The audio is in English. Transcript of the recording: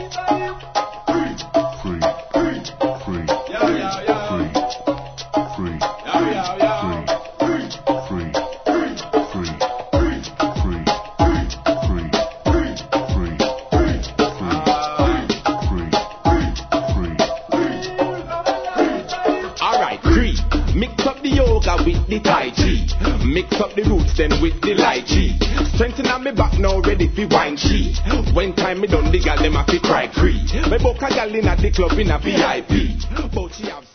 Mix up the yoga with the tai chi. Mix up the roots then with the lychee. Strengthen on me back now ready for wine chi. When time me done the gal them a fi cry free. Me book a gal in at the club in a VIP. But she have